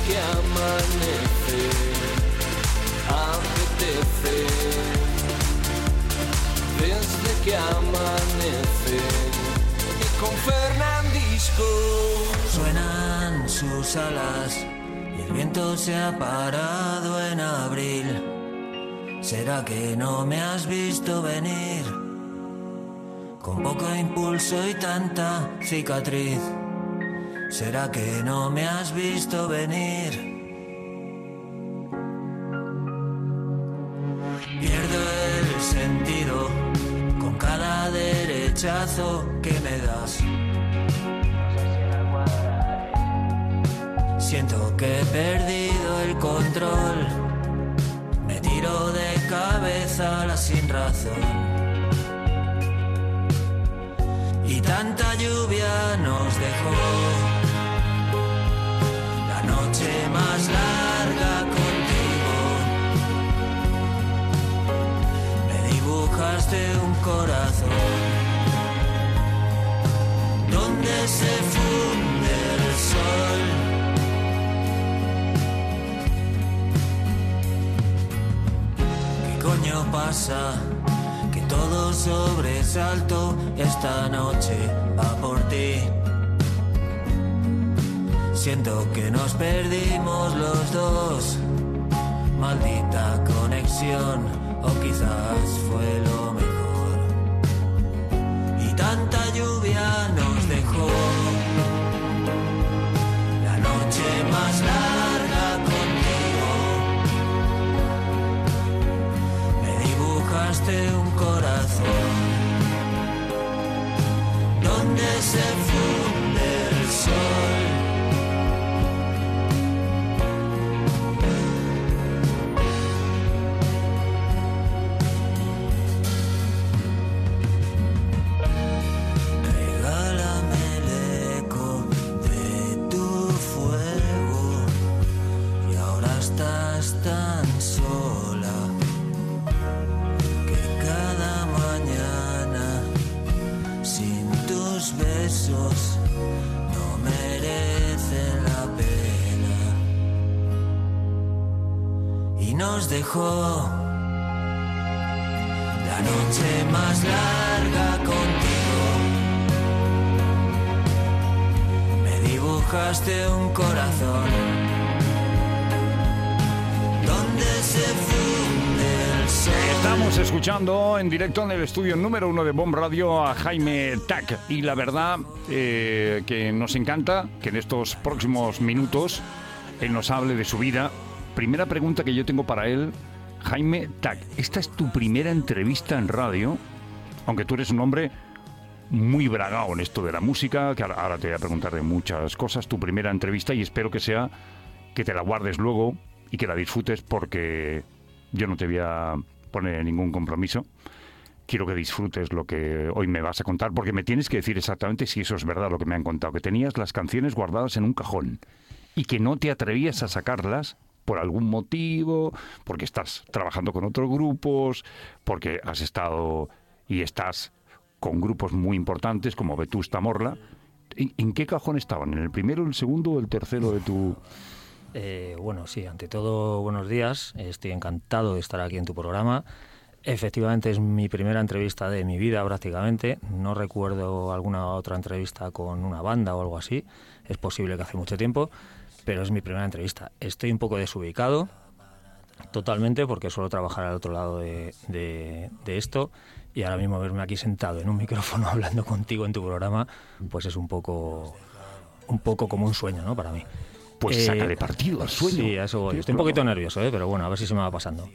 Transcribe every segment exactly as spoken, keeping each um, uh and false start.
que amanece, apetece, desde que amanece, y con Fernandisco suenan sus alas y el viento se ha parado en abril. ¿Será que no me has visto venir? Con poco impulso y tanta cicatriz. ¿Será que no me has visto venir? Pierdo el sentido con cada derechazo que me das. Siento que he perdido el control. Me tiro de cabeza a la sin razón. Y tanta lluvia nos dejó. La noche más larga contigo. Me dibujaste un corazón donde se funde el sol. ¿Qué coño pasa? Que todo sobresalto esta noche va por ti. Siento que nos perdimos los dos. Maldita conexión, o quizás fue lo mejor. Y tanta lluvia nos dejó. La noche más larga contigo. Me dibujaste un corazón donde se funde el sol. No merece la pena. Y nos dejó la noche más larga contigo. Me dibujaste un corazón donde se funde el sol. Estamos escuchando en directo en el estudio número uno de Bomb Radio a Jaime Tac. Y la verdad eh, que nos encanta que en estos próximos minutos él nos hable de su vida. Primera pregunta que yo tengo para él, Jaime Tac. Esta es tu primera entrevista en radio, aunque tú eres un hombre muy bragado en esto de la música, que ahora, ahora te voy a preguntar de muchas cosas. Tu primera entrevista, y espero que sea que te la guardes luego y que la disfrutes, porque yo no te voy a poner ningún compromiso. Quiero que disfrutes lo que hoy me vas a contar, porque me tienes que decir exactamente si eso es verdad lo que me han contado, que tenías las canciones guardadas en un cajón y que no te atrevías a sacarlas por algún motivo, porque estás trabajando con otros grupos, porque has estado y estás con grupos muy importantes como Vetusta Morla. ¿En, en qué cajón estaban? ¿En el primero, el segundo o el tercero de tu...? Eh, bueno, sí, ante todo, buenos días. Estoy encantado de estar aquí en tu programa. Efectivamente, es mi primera entrevista de mi vida prácticamente. No recuerdo alguna otra entrevista con una banda o algo así. Es posible que hace mucho tiempo, pero es mi primera entrevista. Estoy un poco desubicado, totalmente, porque suelo trabajar al otro lado de, de, de esto. Y ahora mismo verme aquí sentado en un micrófono hablando contigo en tu programa, pues es un poco, un poco como un sueño, ¿no? Para mí. Pues eh, sácale partido al sueño. Sí, a eso voy. Estoy un poquito nervioso, ¿eh? Pero bueno, a ver si se me va pasando.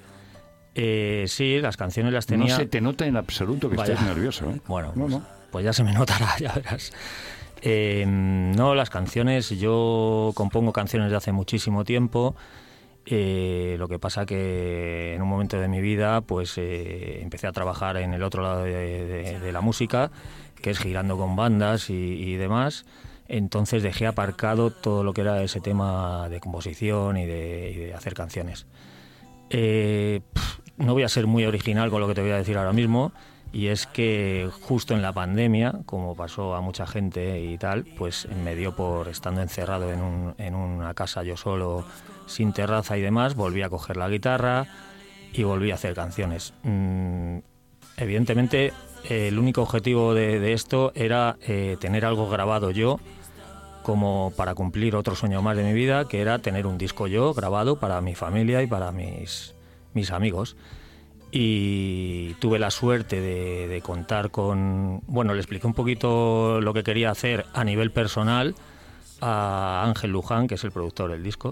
Eh, sí, las canciones las tenía... No se te nota en absoluto que Vaya. estés nervioso, ¿eh? Bueno, no, pues, no. pues ya se me notará, ya verás. Eh, no, las canciones, yo compongo canciones de hace muchísimo tiempo. Eh, lo que pasa que en un momento de mi vida pues eh, empecé a trabajar en el otro lado de, de, de la música, que es girando con bandas y, y demás. Entonces dejé aparcado todo lo que era ese tema de composición y de, y de hacer canciones. Eh, no voy a ser muy original con lo que te voy a decir ahora mismo, Y es que justo en la pandemia, como pasó a mucha gente y tal, pues me dio por, estando encerrado en, un, en una casa yo solo, sin terraza y demás, volví a coger la guitarra y volví a hacer canciones. Mm, evidentemente, eh, el único objetivo de, de esto era eh, tener algo grabado yo, como para cumplir otro sueño más de mi vida, que era tener un disco yo grabado para mi familia y para mis, mis amigos. Y tuve la suerte de, de contar con... Bueno, le expliqué un poquito lo que quería hacer a nivel personal a Ángel Luján, que es el productor del disco,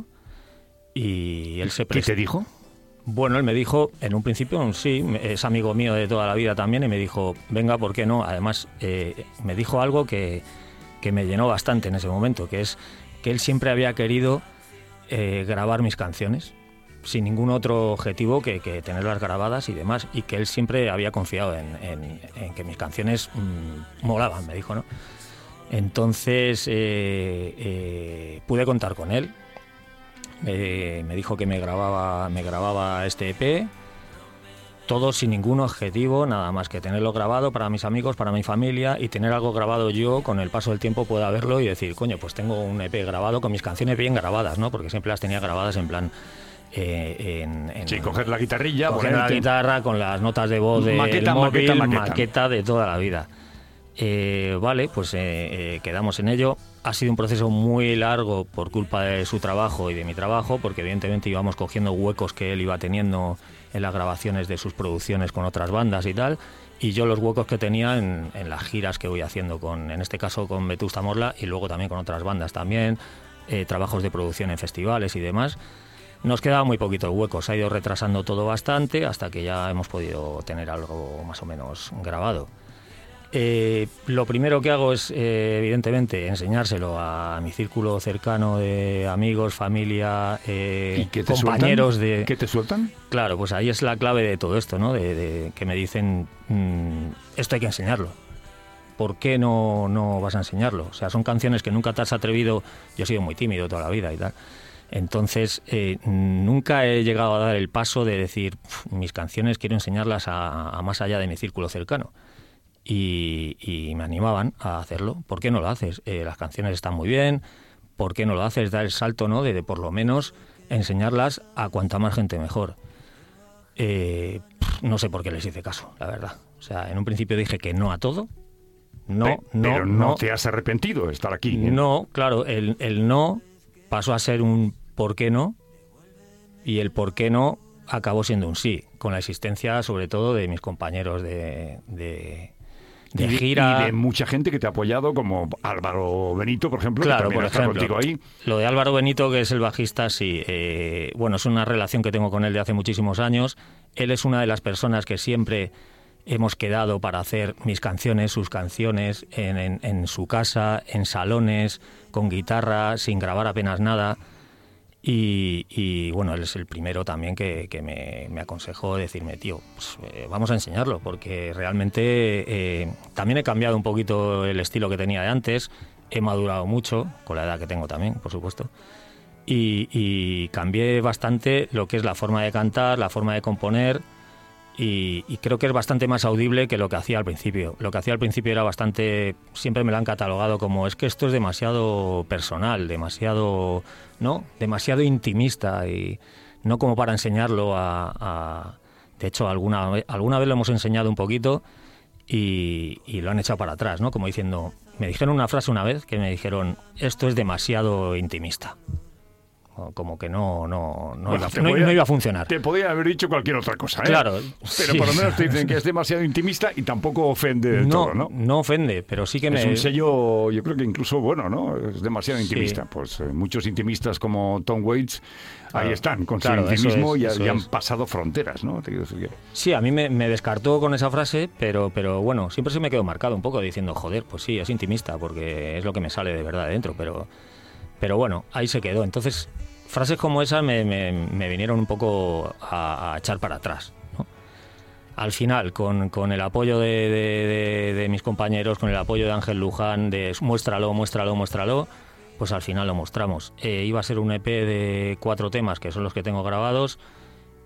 y él se prestó. ¿Qué te dijo? Bueno, él me dijo, en un principio, sí, es amigo mío de toda la vida también, y me dijo, venga, ¿por qué no? Además, eh, me dijo algo que... que me llenó bastante en ese momento, que es que él siempre había querido eh, grabar mis canciones sin ningún otro objetivo que, que tenerlas grabadas y demás, y que él siempre había confiado en, en, en que mis canciones mmm, molaban, me dijo, ¿no? Entonces eh, eh, pude contar con él, eh, me dijo que me grababa, me grababa este E P, todo sin ningún objetivo, nada más que tenerlo grabado para mis amigos, para mi familia, y tener algo grabado yo, con el paso del tiempo pueda verlo y decir, coño, pues tengo un E P grabado con mis canciones bien grabadas, ¿no? Porque siempre las tenía grabadas en plan... Eh, en, en, sí, coger la guitarrilla, coger la guitarra con las notas de voz del maqueta, móvil, maqueta, maqueta. maqueta de toda la vida. Eh, vale, pues eh, eh, quedamos en ello. Ha sido un proceso muy largo por culpa de su trabajo y de mi trabajo, porque evidentemente íbamos cogiendo huecos que él iba teniendo en las grabaciones de sus producciones con otras bandas y tal, y yo los huecos que tenía en, en las giras que voy haciendo, con, en este caso con Vetusta Morla, y luego también con otras bandas también, eh, trabajos de producción en festivales y demás. Nos quedaba muy poquito hueco, se ha ido retrasando todo bastante hasta que ya hemos podido tener algo más o menos grabado. Eh, lo primero que hago es, eh, evidentemente, enseñárselo a mi círculo cercano de amigos, familia, eh, ¿Y qué te compañeros sueltan? de... ¿Qué te sueltan? Claro, pues ahí es la clave de todo esto, ¿no? De, de que me dicen, mmm, esto hay que enseñarlo. ¿Por qué no, no vas a enseñarlo? O sea, son canciones que nunca te has atrevido... Yo he sido muy tímido toda la vida y tal. Entonces, eh, nunca he llegado a dar el paso de decir, mis canciones quiero enseñarlas a, a más allá de mi círculo cercano. Y, y me animaban a hacerlo. ¿Por qué no lo haces? Eh, las canciones están muy bien. ¿Por qué no lo haces? Dar el salto, ¿no? De, de por lo menos enseñarlas a cuanta más gente mejor. Eh, no sé por qué les hice caso, la verdad. O sea, en un principio dije que no a todo. No, Pe- no, pero no, no te has arrepentido de estar aquí, ¿eh? No, claro, el, el no pasó a ser un ¿por qué no? Y el ¿por qué no? Acabó siendo un sí, con la existencia sobre todo de mis compañeros de, de, de y, gira. Y de mucha gente que te ha apoyado, como Álvaro Benito, por ejemplo, Claro, que también por está ejemplo, contigo ahí. Lo de Álvaro Benito, que es el bajista, sí. Eh, bueno, es una relación que tengo con él de hace muchísimos años. Él es una de las personas que siempre hemos quedado para hacer mis canciones, sus canciones, en, en, en su casa, en salones, con guitarra, sin grabar apenas nada. Y, y bueno, él es el primero también que, que me, me aconsejó decirme, tío, pues, eh, vamos a enseñarlo, porque realmente eh, también he cambiado un poquito el estilo que tenía de antes, he madurado mucho, con la edad que tengo también, por supuesto, y, y cambié bastante lo que es la forma de cantar, la forma de componer, y, y creo que es bastante más audible que lo que hacía al principio. Lo que hacía al principio era bastante, siempre me lo han catalogado como, es que esto es demasiado personal, demasiado, ¿no? Demasiado intimista, y no como para enseñarlo a... a de hecho, alguna, alguna vez lo hemos enseñado un poquito y, y lo han echado para atrás, ¿no? Como diciendo, me dijeron una frase una vez que me dijeron, esto es demasiado intimista. Como que no no no, Bueno, iba, te no, podía- no iba a funcionar. Te podía haber dicho cualquier otra cosa, ¿eh? Claro, Pero sí. por lo menos te dicen que es demasiado intimista y tampoco ofende del no, todo, ¿no? no ofende, pero sí que Es me... un sello, yo creo que incluso bueno, ¿no? Es demasiado Sí. intimista. Pues eh, muchos intimistas como Tom Waits Claro, ahí están, con claro, su eso intimismo es, y, eso y han es. pasado fronteras, ¿no? Te quiero decir que- Sí, a mí me, me descartó con esa frase, pero, pero bueno, siempre se me quedó marcado un poco diciendo, joder, pues sí, es intimista, porque es lo que me sale de verdad de dentro, pero, pero bueno, ahí se quedó. Entonces, frases como esas me, me, me vinieron un poco a, a echar para atrás, ¿no? Al final, con, con el apoyo de, de, de, de mis compañeros, con el apoyo de Ángel Luján, de muéstralo, muéstralo, muéstralo, pues al final lo mostramos. Eh, iba a ser un E P de cuatro temas, que son los que tengo grabados,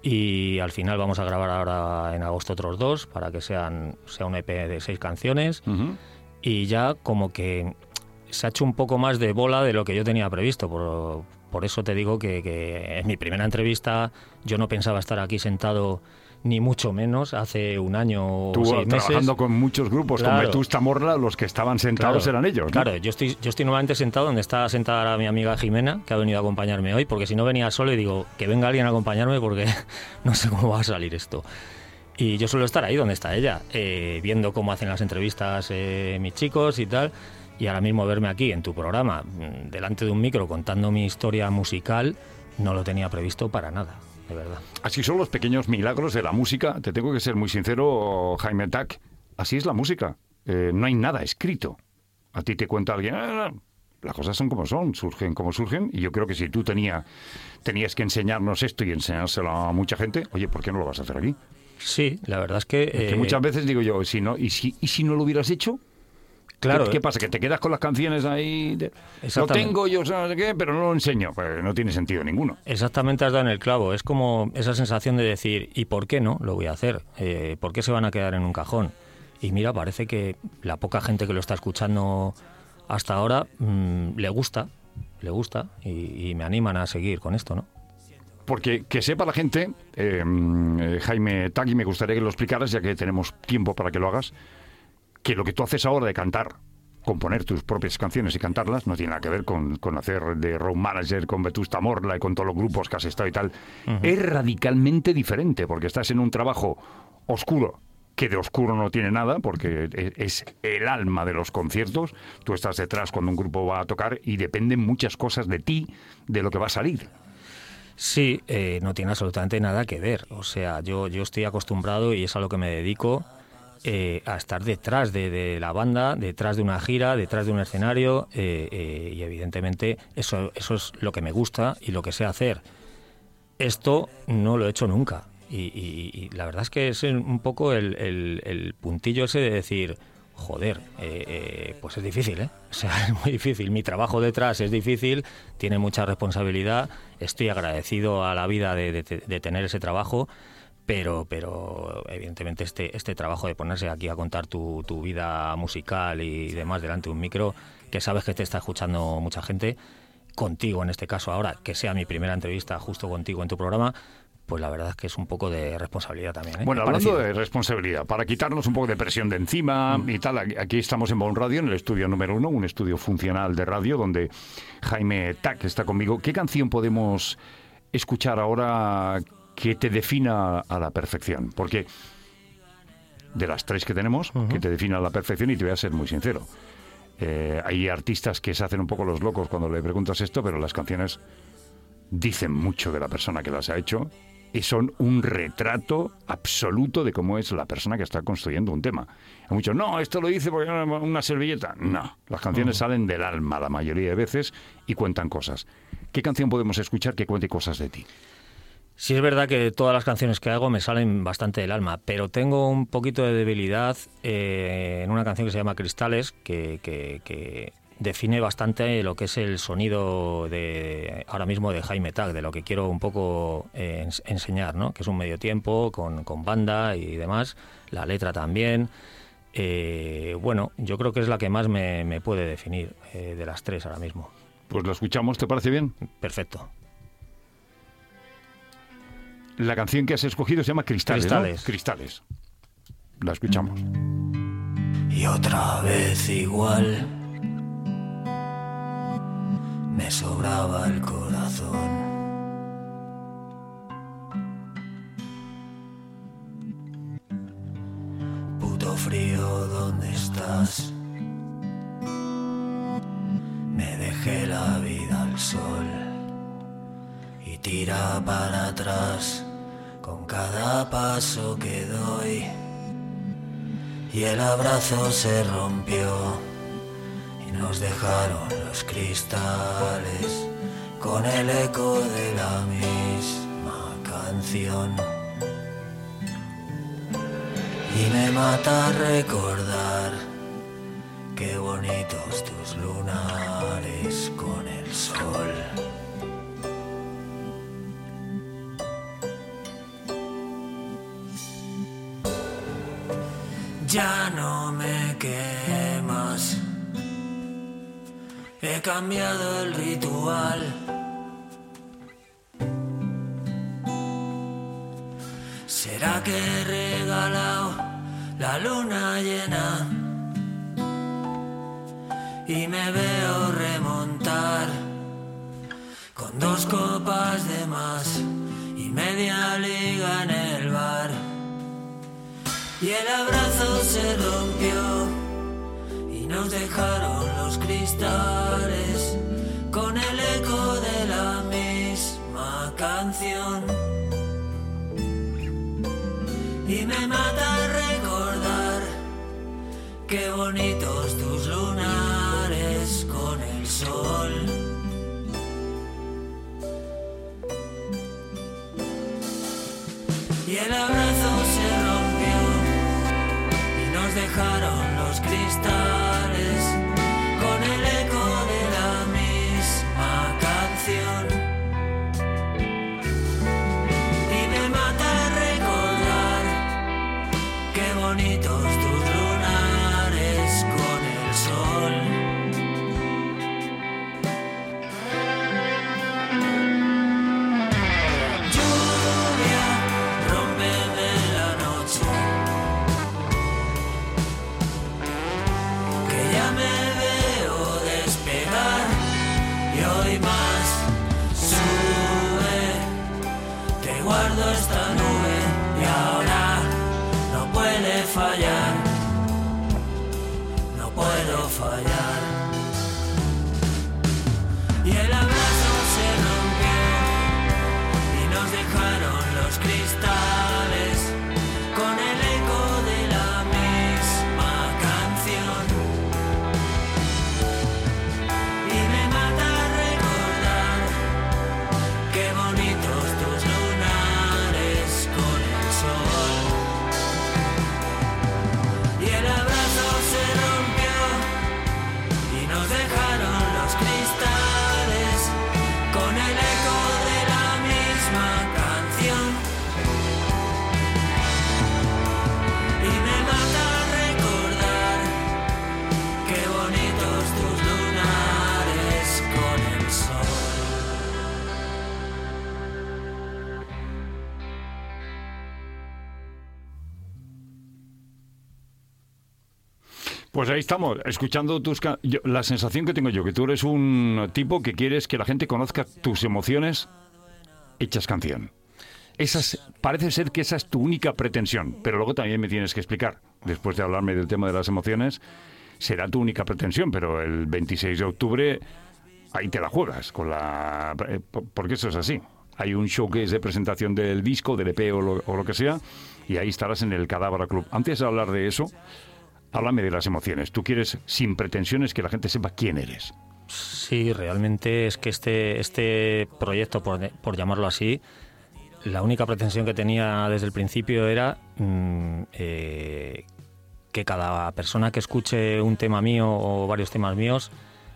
y al final vamos a grabar ahora en agosto otros dos para que sean sea un E P de seis canciones. Uh-huh. Y ya como que se ha hecho un poco más de bola de lo que yo tenía previsto. Por, por eso te digo que, que en mi primera entrevista yo no pensaba estar aquí sentado, ni mucho menos, hace un año o Tú seis meses. Trabajando con muchos grupos, claro. Con Vetusta Morla, los que estaban sentados claro, eran ellos, ¿no? Claro, yo estoy, yo estoy normalmente sentado donde está sentada mi amiga Jimena, que ha venido a acompañarme hoy, porque si no venía solo y digo, que venga alguien a acompañarme porque no sé cómo va a salir esto. Y yo suelo estar ahí donde está ella, eh, viendo cómo hacen las entrevistas eh, mis chicos y tal, y ahora mismo verme aquí en tu programa, delante de un micro, contando mi historia musical, no lo tenía previsto para nada, de verdad. Así son los pequeños milagros de la música. Te tengo que ser muy sincero, Jaime Tac, así es la música. Eh, no hay nada escrito. A ti te cuenta alguien, ah, las cosas son como son, surgen como surgen, y yo creo que si tú tenía, tenías que enseñarnos esto y enseñárselo a mucha gente, oye, ¿por qué no lo vas a hacer aquí? Sí, la verdad es que... Es que eh, muchas veces digo yo, si no, ¿y si, y si no lo hubieras hecho? Claro. ¿Qué, ¿Qué pasa? ¿Que te quedas con las canciones ahí? De, lo tengo yo, no sé qué, pero no lo enseño. Pues no tiene sentido ninguno. Exactamente, has dado en el clavo. Es como esa sensación de decir, ¿y por qué no lo voy a hacer? Eh, ¿Por qué se van a quedar en un cajón? Y mira, parece que la poca gente que lo está escuchando hasta ahora mmm, le gusta, le gusta y, y me animan a seguir con esto, ¿no? Porque que sepa la gente, eh, Jaime Tac, y me gustaría que lo explicaras, ya que tenemos tiempo para que lo hagas, que lo que tú haces ahora de cantar, componer tus propias canciones y cantarlas, no tiene nada que ver con, con hacer de road manager con Vetusta Morla y con todos los grupos que has estado y tal. Uh-huh. Es radicalmente diferente, porque estás en un trabajo oscuro, que de oscuro no tiene nada, porque es el alma de los conciertos. Tú estás detrás cuando un grupo va a tocar y dependen muchas cosas de ti, de lo que va a salir. Sí, eh, no tiene absolutamente nada que ver. O sea, yo, yo estoy acostumbrado, y es a lo que me dedico, eh, a estar detrás de, de la banda, detrás de una gira, detrás de un escenario, eh, eh, y evidentemente eso, eso es lo que me gusta y lo que sé hacer. Esto no lo he hecho nunca. Y, y, y la verdad es que es un poco el, el, el puntillo ese de decir, joder, eh, eh, pues es difícil, ¿eh? O sea, es muy difícil. Mi trabajo detrás es difícil, tiene mucha responsabilidad. Estoy agradecido a la vida de, de, de tener ese trabajo, pero, pero evidentemente este, este trabajo de ponerse aquí a contar tu, tu vida musical y demás delante de un micro, que sabes que te está escuchando mucha gente, contigo en este caso ahora, que sea mi primera entrevista justo contigo en tu programa, pues la verdad es que es un poco de responsabilidad también, ¿eh? Bueno, hablando de responsabilidad, para quitarnos un poco de presión de encima mm. y tal, aquí estamos en Bon Radio, en el estudio número uno, un estudio funcional de radio, donde Jaime Tac está conmigo. ¿Qué canción podemos escuchar ahora que te defina a la perfección? Porque de las tres que tenemos, uh-huh. que te defina a la perfección, y te voy a ser muy sincero, eh, hay artistas que se hacen un poco los locos cuando le preguntas esto, pero las canciones dicen mucho de la persona que las ha hecho y son un retrato absoluto de cómo es la persona que está construyendo un tema. Hay muchos, no, esto lo dice porque una servilleta. No, las canciones uh-huh. salen del alma la mayoría de veces y cuentan cosas. ¿Qué canción podemos escuchar que cuente cosas de ti? Sí, es verdad que todas las canciones que hago me salen bastante del alma, pero tengo un poquito de debilidad eh, en una canción que se llama Cristales, que, que, que define bastante lo que es el sonido de ahora mismo de Jaime Tac, de lo que quiero un poco eh, enseñar, ¿no? Que es un medio tiempo con, con banda y demás, la letra también. Eh, bueno, yo creo que es la que más me, me puede definir eh, de las tres ahora mismo. Pues la escuchamos, ¿te parece bien? Perfecto. La canción que has escogido se llama Cristales, Cristales. ¿no? Cristales. La escuchamos. Y otra vez igual me sobraba el corazón. Puto frío, ¿dónde estás? Me dejé la vida al sol y tira para atrás con cada paso que doy. Y el abrazo se rompió y nos dejaron los cristales con el eco de la misma canción. Y me mata recordar qué bonitos tus lunares con el sol. ya no me quemas. He cambiado el ritual. ¿Será que he regalado la luna llena? Y me veo remontar con dos copas de más y media liga en el bar. Y el abrazo se rompió y nos dejaron los cristales con el eco de la misma canción. Y me mata recordar qué bonitos tus lunares con el sol. Y el abrazo se rompió y nos dejaron los cristales con el eco de la misma canción. Y me mata recordar qué bonitos tus lunares con el sol. Lluvia, rómpeme la noche, que ya me veo despegar y hoy más sube. Te guardo esta nube y ahora no puede fallar, no puedo fallar. Y el abrazo se rompió y nos dejaron los cristales con el eco de la misma canción. Y me mata recordar qué bonitos tus lunares con el sol. Y el abrazo se rompió y nos dejaron los cristales con el eco de la misma canción. Y me mata recordar qué bonitos tus lunares con el sol. Pues ahí estamos, escuchando tus... Ca- yo- la sensación que tengo yo, que tú eres un tipo que quieres que la gente conozca tus emociones hechas canción. Esas, parece ser que esa es tu única pretensión, pero luego también me tienes que explicar, después de hablarme del tema de las emociones, será tu única pretensión, pero el veintiséis de octubre ahí te la juegas, con la eh, po- porque eso es así. Hay un show que es de presentación del disco, del E P o lo, o lo que sea, y ahí estarás en el Cadabra Club. Antes de hablar de eso, háblame de las emociones. Tú quieres, sin pretensiones, que la gente sepa quién eres. Sí, realmente es que este, este proyecto, por, por llamarlo así, la única pretensión que tenía desde el principio era mm, eh, que cada persona que escuche un tema mío o varios temas míos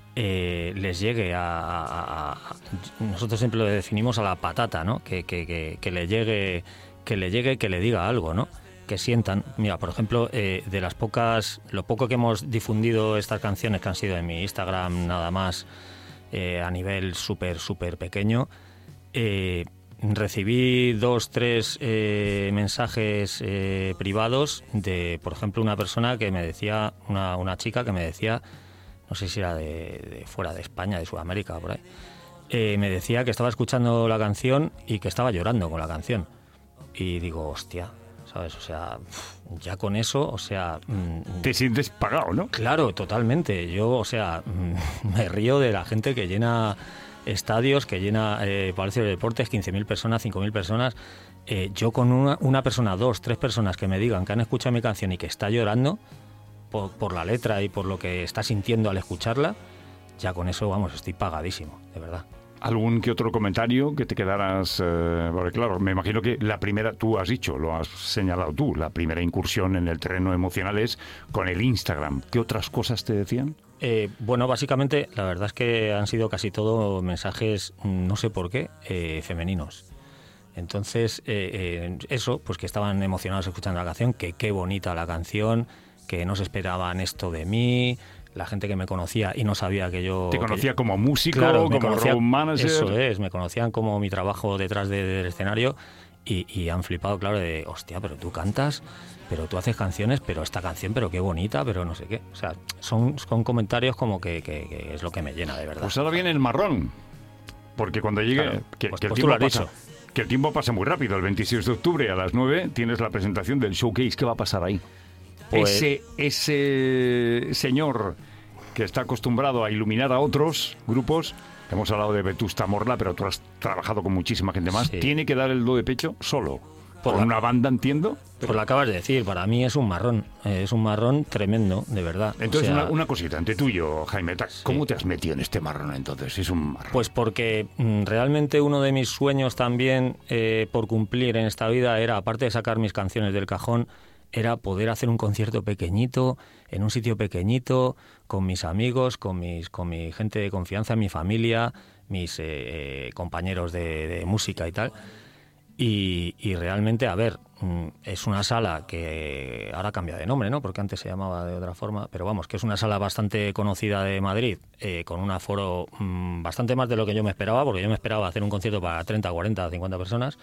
eh, les llegue a, a, a... Nosotros siempre lo definimos a la patata, ¿no? Que, que, que, que le llegue, que le llegue, que le diga algo, ¿no? Que sientan. Mira, por ejemplo, eh, de las pocas, lo poco que hemos difundido estas canciones, que han sido en mi Instagram nada más, eh, a nivel súper, súper pequeño, eh, recibí dos, tres eh, mensajes eh, privados de, por ejemplo, una persona que me decía, una, una chica que me decía, no sé si era de, de fuera de España, de Sudamérica, por ahí, eh, me decía que estaba escuchando la canción y que estaba llorando con la canción. Y digo, hostia, ¿sabes? O sea, ya con eso, o sea... Te sientes pagado, ¿no? Claro, totalmente. Yo, o sea, me río de la gente que llena estadios, que llena eh, Palacio de Deportes, quince mil personas, cinco mil personas. Eh, yo con una, una persona, dos, tres personas que me digan que han escuchado mi canción y que está llorando por, por la letra y por lo que está sintiendo al escucharla, ya con eso, vamos, estoy pagadísimo, de verdad. ¿Algún que otro comentario que te quedaras? Eh, porque claro, me imagino que la primera, tú has dicho, lo has señalado tú, la primera incursión en el terreno emocional es con el Instagram. ¿Qué otras cosas te decían? Eh, bueno, básicamente, la verdad es que han sido casi todo mensajes, no sé por qué, eh, femeninos. Entonces, eh, eh, eso, pues que estaban emocionados escuchando la canción, que qué bonita la canción, que no se esperaban esto de mí, la gente que me conocía y no sabía que yo... Te conocía yo, como músico, claro, como conocía, road manager. Eso es, me conocían como mi trabajo detrás de, del escenario y, y han flipado, claro, de, hostia, pero tú cantas, pero tú haces canciones, pero esta canción, pero qué bonita, pero no sé qué. O sea, son, son comentarios como que, que, que es lo que me llena, de verdad. Pues ahora viene el marrón, porque cuando llegue... Claro, que, pues, que, el pues tú tiempo lo has pasa, dicho. que el tiempo pasa muy rápido. El veintiséis de octubre a las nueve tienes la presentación del showcase. ¿Qué va a pasar ahí? Pues, ese, ese señor que está acostumbrado a iluminar a otros grupos, hemos hablado de Vetusta Morla, pero tú has trabajado con muchísima gente más, sí. tiene que dar el do de pecho solo. Por Con la- una banda, entiendo. Pues lo acabas de decir, para mí es un marrón, eh, es un marrón tremendo, de verdad. Entonces, O sea, una, una cosita, entre tú y yo, Jaime, Ta- ¿cómo te has metido en este marrón entonces? Es un marrón. Pues porque mm, realmente uno de mis sueños también eh, por cumplir en esta vida era, aparte de sacar mis canciones del cajón, era poder hacer un concierto pequeñito, en un sitio pequeñito, con mis amigos, con mis con mi gente de confianza, mi familia, mis eh, eh, compañeros de, de música y tal. Y, y realmente, a ver, mm, es una sala que ahora cambia de nombre, ¿no? Porque antes se llamaba de otra forma, pero vamos, que es una sala bastante conocida de Madrid, eh, con un aforo mm, bastante más de lo que yo me esperaba, porque yo me esperaba hacer un concierto para treinta, cuarenta, cincuenta personas,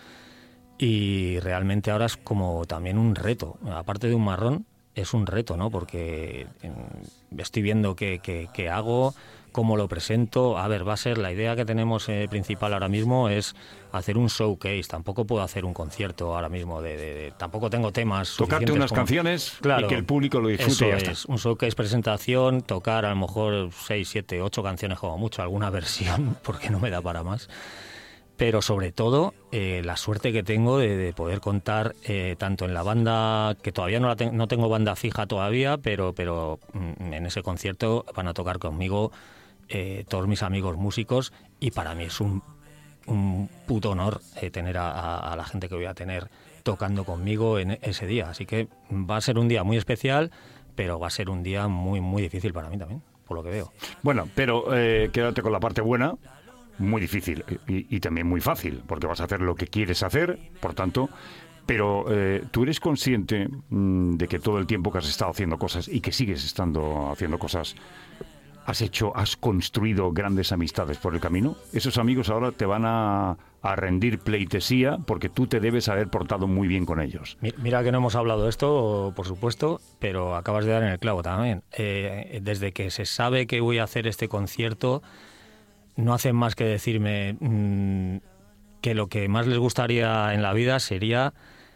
y realmente ahora es como también un reto, aparte de un marrón, es un reto, ¿no? Porque eh, estoy viendo qué, qué, qué hago, cómo lo presento. A ver, va a ser la idea que tenemos eh, principal ahora mismo es hacer un showcase. Tampoco puedo hacer un concierto ahora mismo. De, de, de tampoco tengo temas. Tocarte unas como, canciones claro, y que el público lo disfrute. Eso y ya está. es, un showcase, presentación, tocar a lo mejor seis, siete, ocho canciones como mucho, alguna versión, porque no me da para más. Pero sobre todo, eh, la suerte que tengo de, de poder contar eh, tanto en la banda, que todavía no, la te- no tengo banda fija todavía, pero, pero mm, en ese concierto van a tocar conmigo eh, todos mis amigos músicos y para mí es un, un puto honor eh, tener a, a, a la gente que voy a tener tocando conmigo en ese día. Así que va a ser un día muy especial, pero va a ser un día muy, muy difícil para mí también, por lo que veo. Bueno, pero eh, quédate con la parte buena. Muy difícil y, y también muy fácil, porque vas a hacer lo que quieres hacer, por tanto, pero eh, tú eres consciente mmm, de que todo el tiempo que has estado haciendo cosas y que sigues estando haciendo cosas, has hecho, has construido grandes amistades por el camino. Esos amigos ahora te van a, a rendir pleitesía porque tú te debes haber portado muy bien con ellos. Mira que no hemos hablado de esto, por supuesto, pero acabas de dar en el clavo también. Eh, desde que se sabe que voy a hacer este concierto, no hacen más que decirme mmm, que lo que más les gustaría en la vida sería,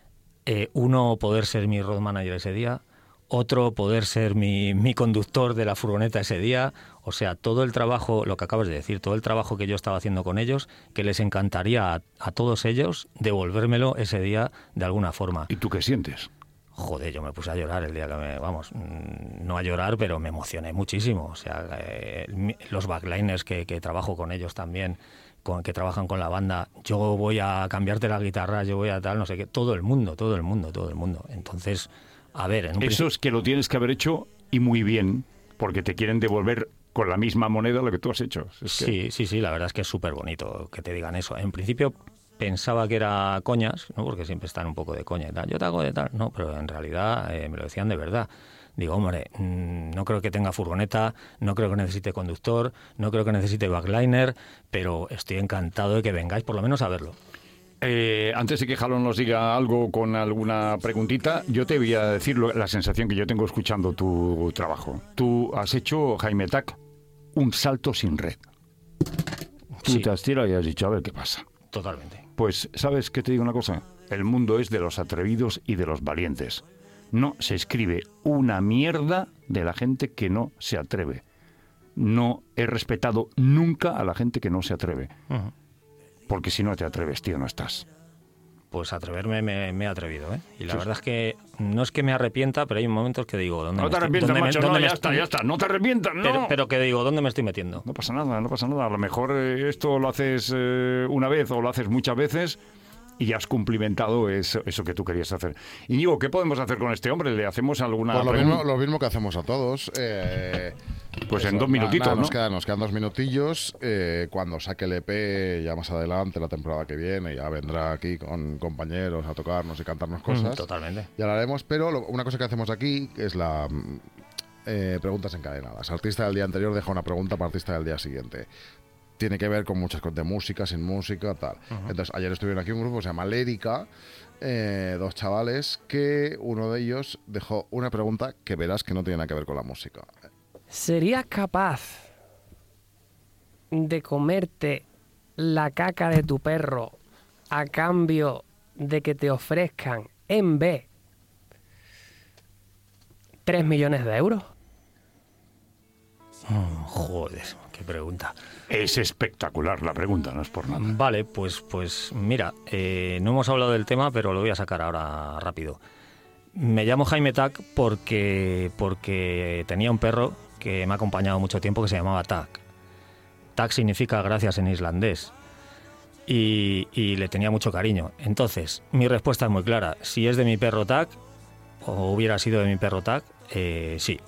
eh, uno, poder ser mi road manager ese día, otro, poder ser mi, mi conductor de la furgoneta ese día. O sea, todo el trabajo, lo que acabas de decir, todo el trabajo que yo estaba haciendo con ellos, que les encantaría a, a todos ellos devolvérmelo ese día de alguna forma. ¿Y tú qué sientes? Joder, yo me puse a llorar el día que me... Vamos, no a llorar, pero me emocioné muchísimo. O sea, eh, los backliners que, que trabajo con ellos también, con, que trabajan con la banda, yo voy a cambiarte la guitarra, yo voy a tal, no sé qué. Todo el mundo, todo el mundo, todo el mundo. Entonces, a ver... En un Eso es que lo tienes que haber hecho y muy bien, porque te quieren devolver con la misma moneda lo que tú has hecho. Es que... Sí, sí, sí, la verdad es que es súper bonito que te digan eso. En principio... pensaba que era coñas, ¿no? Porque siempre están un poco de coña y tal. Yo te hago de tal, no, pero en realidad eh, me lo decían de verdad. Digo, hombre, mmm, no creo que tenga furgoneta, no creo que necesite conductor, no creo que necesite backliner, pero estoy encantado de que vengáis por lo menos a verlo. Eh, antes de que Jalón nos diga algo con alguna preguntita, yo te voy a decir lo, la sensación que yo tengo escuchando tu trabajo. Tú has hecho, Jaime Tac, un salto sin red. Tú Sí. te has tirado y has dicho, a ver qué pasa. Totalmente. Pues, ¿sabes qué te digo una cosa? El mundo es de los atrevidos y de los valientes. No se escribe una mierda de la gente que no se atreve. No he respetado nunca a la gente que no se atreve. Uh-huh. Porque si no te atreves, tío, no estás. Pues atreverme me, me he atrevido, ¿eh? Y la Sí. verdad es que no es que me arrepienta, pero hay momentos que digo... ¿dónde No me te estoy- arrepientas, dónde me- macho, dónde no, me ya estoy- está, ya está. No te arrepientas, no. Pero, pero que digo, ¿dónde me estoy metiendo? No pasa nada, no pasa nada. A lo mejor eh, esto lo haces eh, una vez o lo haces muchas veces y ya has cumplimentado eso, eso que tú querías hacer. Íñigo, ¿qué podemos hacer con este hombre? ¿Le hacemos alguna Pues lo pregunta? mismo, lo mismo que hacemos a todos. Eh, Pues Eso, en dos nada, minutitos, nada, ¿no? Nos quedan, nos quedan dos minutillos. Eh, cuando saque el E P, ya más adelante, la temporada que viene, ya vendrá aquí con compañeros a tocarnos y cantarnos cosas. Mm, totalmente. Ya lo haremos, pero lo, una cosa que hacemos aquí es la eh, preguntas encadenadas. Artista del día anterior deja una pregunta para artista del día siguiente. Tiene que ver con muchas cosas de música, sin música, tal. Uh-huh. Entonces, ayer estuvieron aquí un grupo que se llama Lérica, eh, dos chavales, que uno de ellos dejó una pregunta que verás que no tiene nada que ver con la música. ¿Serías capaz de comerte la caca de tu perro a cambio de que te ofrezcan en B tres millones de euros? Oh, joder, qué pregunta. Es espectacular la pregunta, no es por nada. Vale, pues, pues mira, eh, no hemos hablado del tema, pero lo voy a sacar ahora rápido. Me llamo Jaime Tac porque, porque tenía un perro que me ha acompañado mucho tiempo que se llamaba Tac. Tac significa gracias en islandés y, y le tenía mucho cariño. Entonces, mi respuesta es muy clara. Si es de mi perro Tac, o hubiera sido de mi perro Tac, eh, sí.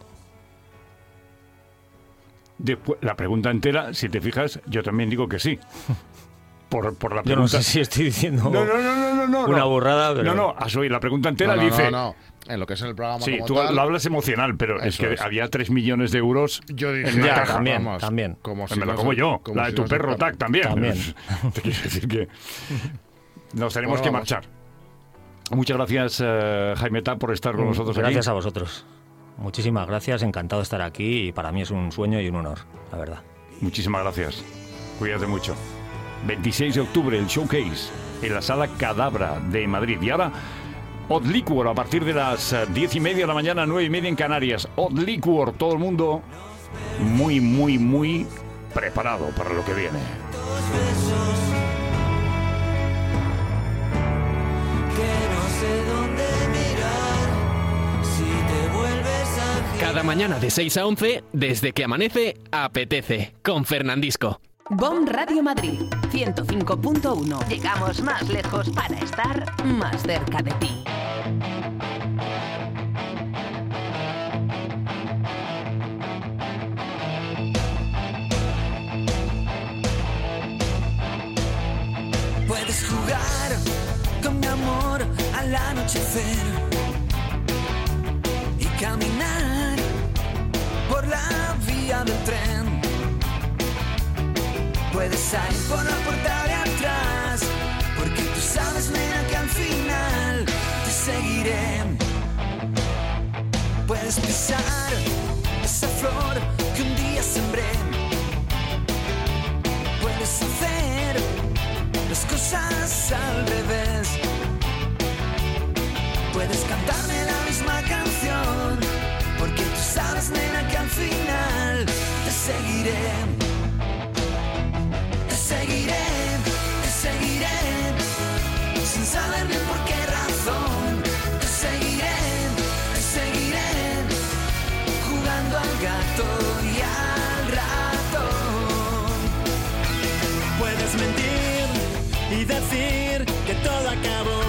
Después, la pregunta entera, si te fijas, yo también digo que sí. Por, por la pregunta. Yo no sé si estoy diciendo no, no, no, no, no, no, una no. burrada, pero... No, no, has oído, la pregunta entera no, no, dice... No, no, en lo que es en el programa sí, como tú tal, lo hablas emocional, pero es que es. había tres millones de euros yo dije, en la ya, caja. también, vamos, también. Como Me la como yo, la de tu perro Tac también. También. Te quiero decir que nos tenemos Bueno, que vamos. marchar. Muchas gracias, uh, Jaime Tac, por estar con nosotros aquí. Gracias a vosotros. Muchísimas gracias, encantado de estar aquí y para mí es un sueño y un honor, la verdad. Muchísimas gracias. Cuídate mucho. veintiséis de octubre, el showcase en la sala Cadabra de Madrid. Y ahora, Odd Liquor, a partir de las diez y media de la mañana, nueve y media en Canarias. Odd Liquor, todo el mundo muy, muy, muy preparado para lo que viene. Cada mañana de seis a once, desde que amanece, apetece, con Fernandisco. B O M Radio Madrid, ciento cinco punto uno. Llegamos más lejos para estar más cerca de ti. Puedes jugar con mi amor al anochecer y caminar por la vía del tren. Puedes salir por la puerta de atrás, porque tú sabes, nena, que al final te seguiré. Puedes pisar esa flor que un día sembré. Puedes hacer las cosas al revés. Puedes cantarme la misma canción, porque tú sabes, nena, que al final te seguiré. Te seguiré, te seguiré, sin saber bien por qué razón. Te seguiré, te seguiré, jugando al gato y al ratón. Puedes mentir y decir que todo acabó,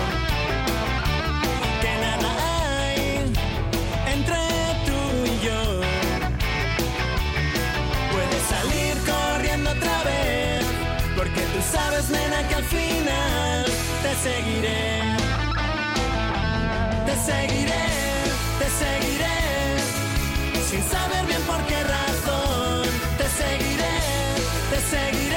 que nada hay entre tú y yo. Puedes salir corriendo otra vez, porque tú sabes, nena, que al final te seguiré. Te seguiré, te seguiré, sin saber bien por qué razón. Te seguiré, te seguiré,